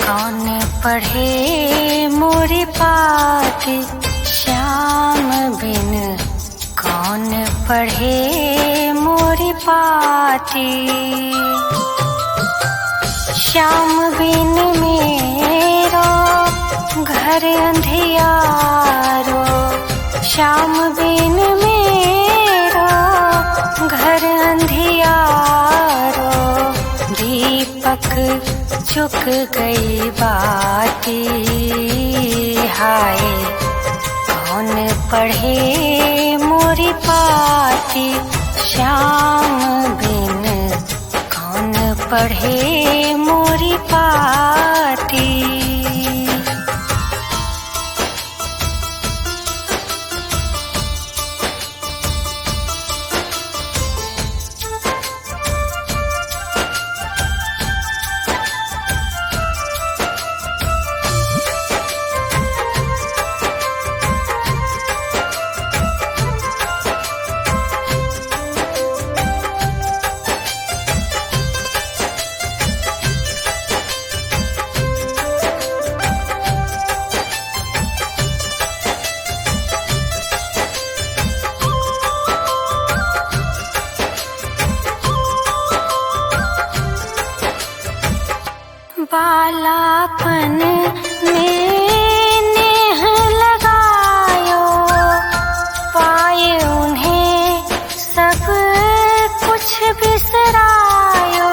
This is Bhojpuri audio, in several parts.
कौन पढ़े मोरी पाती श्याम बिन, कौन पढ़े मोरी पाती। श्याम बिन मेरो घर अंधियारो, श्याम बिन मेरो घर अंधियारो। दीपक चुक गई बाती, हाय कौन पढ़े मोरी पाती श्याम बिन, कौन पढ़े मोरी पाती। बालापन में नेह लगायो, पाए उन्हें सब कुछ बिसरायो।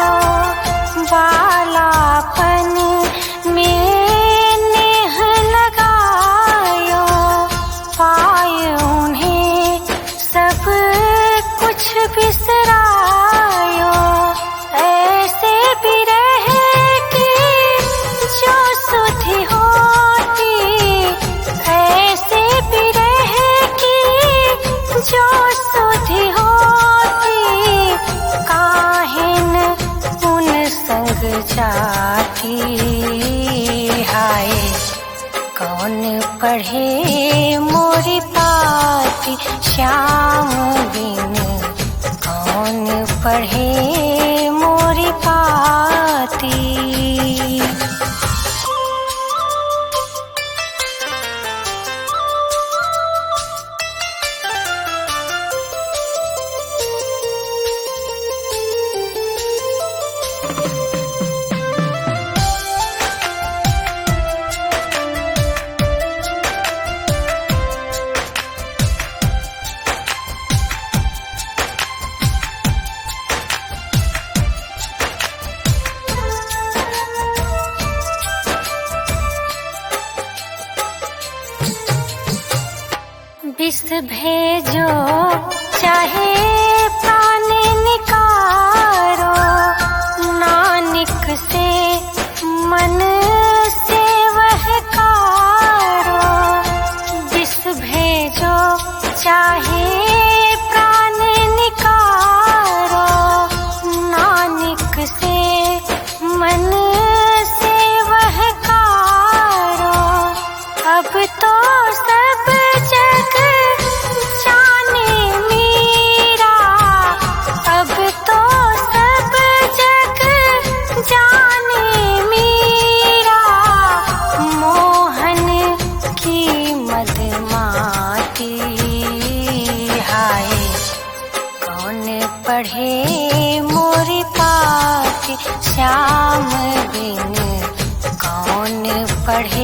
बालापन में नेह लगायो, पाए उन्हें सब कुछ बिसरायो। ऐसे भी जाती, हाय कौन पढ़े मोरी पाती श्याम बिन, कौन पढ़े मोरी पाती। विष भेजो चाहे प्राण निकारो, नानक से मन से वह कारो। विष भेजो चाहे प्राण निकारो, नानक से मन से वह कारो। अब तो सब जग जाने मीरा, अब तो सब जग जाने मीरा। मोहन की मदमाती, हाय कौन पढ़े मोरी पाती श्याम बिन, कौन पढ़े